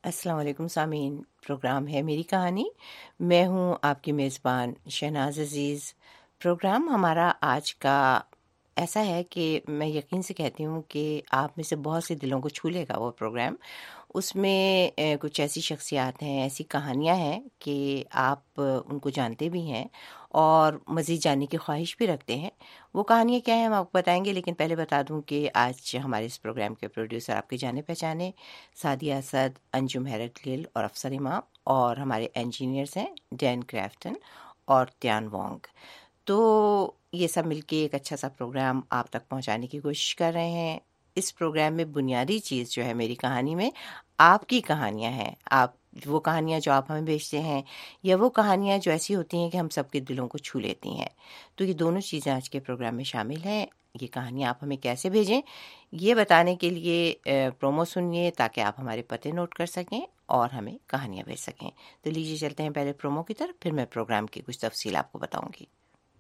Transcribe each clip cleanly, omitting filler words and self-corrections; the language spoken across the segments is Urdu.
السلام علیکم سامعین، پروگرام ہے میری کہانی۔ میں ہوں آپ کی میزبان شہناز عزیز۔ پروگرام ہمارا آج کا ایسا ہے کہ میں یقین سے کہتی ہوں کہ آپ میں سے بہت سے دلوں کو چھو لے گا وہ پروگرام۔ اس میں کچھ ایسی شخصیات ہیں، ایسی کہانیاں ہیں کہ آپ ان کو جانتے بھی ہیں اور مزید جاننے کی خواہش بھی رکھتے ہیں۔ وہ کہانیاں کیا ہیں ہم آپ کو بتائیں گے، لیکن پہلے بتا دوں کہ آج ہمارے اس پروگرام کے پروڈیوسر آپ کے جانے پہچانے سعدیہ اسد، انجم حیرت گل اور افسر امام، اور ہمارے انجینئرز ہیں ڈین کرافٹن اور تیان وانگ۔ تو یہ سب مل کے ایک اچھا سا پروگرام آپ تک پہنچانے کی کوشش کر رہے ہیں۔ اس پروگرام میں بنیادی چیز جو ہے میری کہانی میں آپ کی کہانیاں ہیں، آپ وہ کہانیاں جو آپ ہمیں بھیجتے ہیں، یا وہ کہانیاں جو ایسی ہوتی ہیں کہ ہم سب کے دلوں کو چھو لیتی ہیں۔ تو یہ دونوں چیزیں آج کے پروگرام میں شامل ہیں۔ یہ کہانیاں آپ ہمیں کیسے بھیجیں یہ بتانے کے لیے پرومو سنیے تاکہ آپ ہمارے پتے نوٹ کر سکیں اور ہمیں کہانیاں بھیج سکیں۔ تو لیجیے چلتے ہیں پہلے پرومو کی طرف، پھر میں پروگرام کی کچھ تفصیل آپ کو بتاؤں گی۔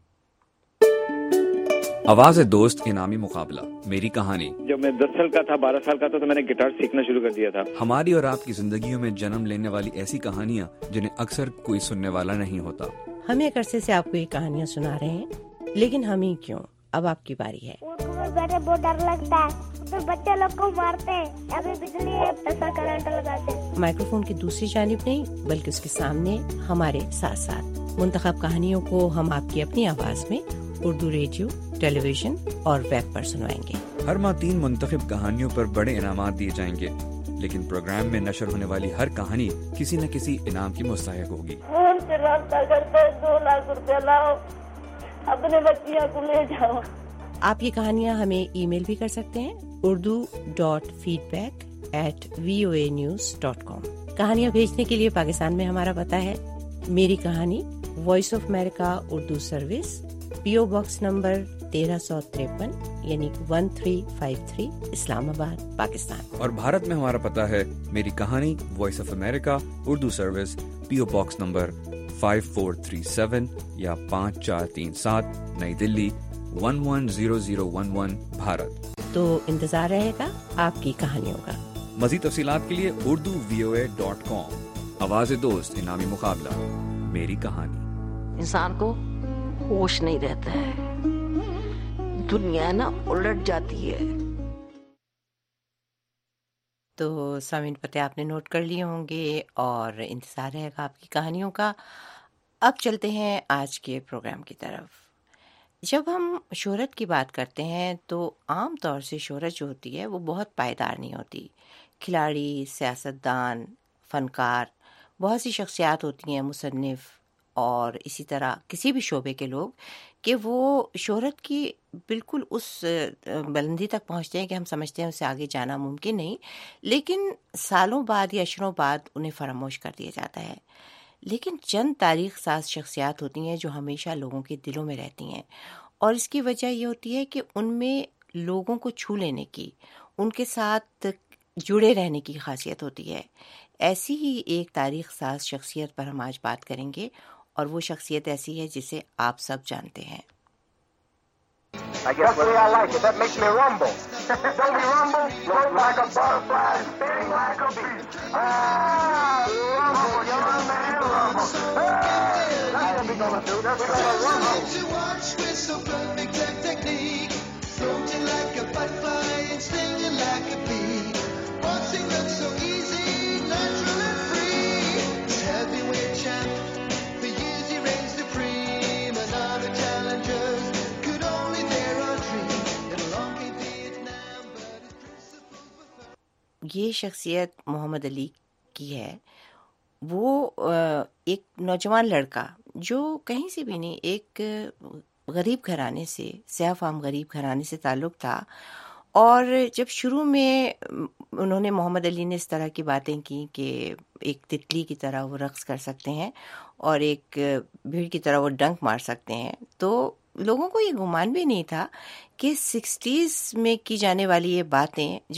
آواز دوست انعامی مقابلہ میری کہانی۔ جب میں 10 سال کا تھا، 12 سال کا تھا، تو میں نے گٹار سیکھنا شروع کر دیا تھا۔ ہماری اور آپ کی زندگیوں میں جنم لینے والی ایسی کہانیاں جنہیں اکثر کوئی سننے والا نہیں ہوتا۔ ہم ایک عرصے سے آپ کو یہ کہانیاں سنا رہے ہیں، لیکن ہم ہی کیوں، اب آپ کی باری ہے۔ اردو میں بیٹھے بہت ڈر لگتا ہے، ادھر بچے لوگ کو مارتے ہیں، ابھی بجلی ہے ایسا کرنٹ لگاتے ہیں۔ مائکروفون کی دوسری جانب نہیں بلکہ اس کے سامنے ہمارے ساتھ ساتھ منتخب کہانیوں کو ہم آپ کی اپنی آواز میں اردو ریڈیو، ٹیلی ویژن اور ویب پر سنوائیں گے۔ ہر ماہ 3 منتخب کہانیوں پر بڑے انعامات دیے جائیں گے، لیکن پروگرام میں نشر ہونے والی ہر کہانی کسی نہ کسی انعام کی مستحق ہوگی۔ فون سے رابطہ کرتے 2 لاکھ روپے لاؤ، اپنے بچیاں کو لے جاؤ۔ آپ یہ کہانیاں ہمیں ای میل بھی کر سکتے ہیں urdu.feedback@voanews.com۔ کہانیاں بھیجنے کے لیے پاکستان میں ہمارا پتہ ہے میری کہانی، voice of America Urdu service, P O box number 1353 یعنی 1353 اسلام آباد، پاکستان۔ اور بھارت میں ہمارا پتہ ہے میری کہانی، voice of America Urdu service, P O box number 5437 یا 5437 نئی دلی 110011 بھارت۔ تو انتظار رہے گا آپ کی کہانیوں کا۔ مزید تفصیلات کے لیے urduvoa.com۔ آواز دوست انعامی مقابلہ میری کہانی۔ انسان کو ہوش نہیں رہتا ہے، دنیا نا الٹ جاتی ہے۔ تو سامعین پتے آپ نے نوٹ کر لیے ہوں گے اور انتظار رہے گا آپ کی کہانیوں کا۔ اب چلتے ہیں آج کے پروگرام کی طرف۔ جب ہم شہرت کی بات کرتے ہیں تو عام طور سے شہرت جو ہوتی ہے وہ بہت پائیدار نہیں ہوتی۔ کھلاڑی، سیاستدان، فنکار، بہت سی شخصیات ہوتی ہیں، مصنف اور اسی طرح کسی بھی شعبے کے لوگ، کہ وہ شہرت کی بالکل اس بلندی تک پہنچتے ہیں کہ ہم سمجھتے ہیں اسے آگے جانا ممکن نہیں، لیکن سالوں بعد یا عشروں بعد انہیں فراموش کر دیا جاتا ہے۔ لیکن چند تاریخ ساز شخصیات ہوتی ہیں جو ہمیشہ لوگوں کے دلوں میں رہتی ہیں، اور اس کی وجہ یہ ہوتی ہے کہ ان میں لوگوں کو چھو لینے کی، ان کے ساتھ جڑے رہنے کی خاصیت ہوتی ہے۔ ایسی ہی ایک تاریخ ساز شخصیت پر ہم آج بات کریں گے، اور وہ شخصیت ایسی ہے جسے آپ سب جانتے ہیں۔ I guess the way I like it, that makes me rumble. Don't we rumble? Float like a butterfly, sting like a bee. Rumble, young man, rumble. Hey, that's what we gonna do. That's what we gonna rumble. To watch with so perfect a technique, floating like a butterfly and stinging like a bee. Waltzing looks so easy, natural and free. This heavyweight champ, for years he reigns supreme, and all the challengers could only dare or dream. In a long Vietnam, but his principles were یہ شخصیت محمد علی کی ہے۔ وہ ایک نوجوان لڑکا جو کہیں سے بھی نہیں، ایک غریب گھرانے سے، سیاہ فام غریب گھرانے سے تعلق تھا، اور جب شروع میں انہوں نے محمد علی نے اس طرح کی باتیں کی کہ ایک تتلی کی طرح وہ رقص کر سکتے ہیں اور ایک بھیڑ کی طرح وہ ڈنک مار سکتے ہیں، تو لوگوں کو یہ گمان بھی نہیں تھا کہ 60s میں کی جانے والی یہ باتیں